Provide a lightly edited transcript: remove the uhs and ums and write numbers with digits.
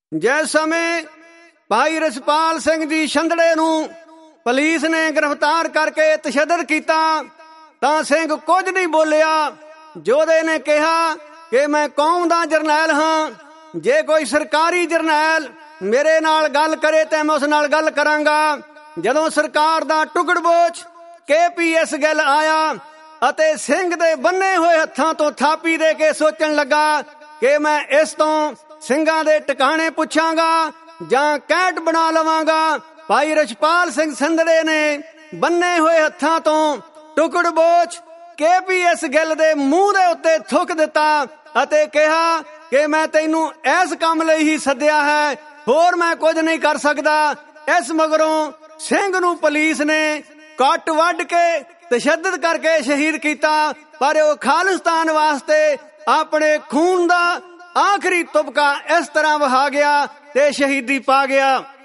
ਜਿਸ ਸਮੇਂ ਭਾਈ ਰਛਪਾਲ ਸਿੰਘ ਜੀ ਛੰਦੜੇ ਨੂੰ ਪੁਲਿਸ ਨੇ ਗ੍ਰਿਫਤਾਰ ਕਰਕੇ ਤਸ਼ੱਦਦ ਕੀਤਾ ਤਾਂ ਸਿੰਘ ਕੁਝ ਨਹੀਂ ਬੋਲਿਆ। ਜੋਧੇ ਨੇ ਕਿਹਾ ਕਿ ਮੈਂ ਕੌਮ ਦਾ ਜਰਨੈਲ ਹਾਂ, ਜੇ ਕੋਈ ਸਰਕਾਰੀ ਜਰਨੈਲ ਮੇਰੇ ਨਾਲ ਗੱਲ ਕਰੇ ਤੇ ਮੈਂ ਉਸ ਨਾਲ ਗੱਲ ਕਰਾਂਗਾ। ਜਦੋਂ ਸਰਕਾਰ ਦਾ ਟੁਕੜਬੋਚ KPS ਗਿੱਲ ਆਇਆ ਅਤੇ ਸਿੰਘ ਦੇ ਬੰਨੇ ਹੋਏ ਹੱਥਾਂ ਤੋਂ ਥਾਪੀ ਦੇ ਕੇ ਸੋਚਣ ਲੱਗਾ ਕਿ ਮੈਂ ਇਸ ਤੋਂ ਸਿੰਘਾਂ ਦੇ ਟਿਕਾਣੇ ਪੁੱਛਾਂਗਾ ਜਾਂ ਕੈਂਟ ਬਣਾ ਲਵਾਂਗਾ, ਭਾਈ ਰਛਪਾਲ ਸਿੰਘ ਛੰਦੜੇ ਨੇ ਬੰਨੇ ਹੋਏ ਹੱਥਾਂ ਤੋਂ ਟੁਕੜਬੋਚ KPS ਗਿੱਲ ਦੇ ਮੂੰਹ ਦੇ ਉੱਤੇ ਥੁੱਕ ਦਿੱਤਾ ਅਤੇ ਕਿਹਾ ਕਿ ਮੈਂ ਤੈਨੂੰ ਇਸ ਕੰਮ ਲਈ ਹੀ ਸੱਦਿਆ ਹੈ, ਹੋਰ ਮੈਂ ਕੁਝ ਨਹੀਂ ਕਰ ਸਕਦਾ। ਇਸ ਮਗਰੋਂ ਸਿੰਘ ਨੂੰ ਪੁਲਿਸ ਨੇ ਕੱਟ ਵੱਢ ਕੇ ਤਸ਼ੱਦਦ ਕਰਕੇ ਸ਼ਹੀਦ ਕੀਤਾ, ਪਰ ਉਹ ਖਾਲਿਸਤਾਨ ਵਾਸਤੇ ਆਪਣੇ ਖੂਨ ਦਾ ਆਖਰੀ ਤੁਪਕਾ ਇਸ ਤਰ੍ਹਾਂ ਵਹਾ ਗਿਆ ਤੇ ਸ਼ਹੀਦੀ ਪਾ ਗਿਆ।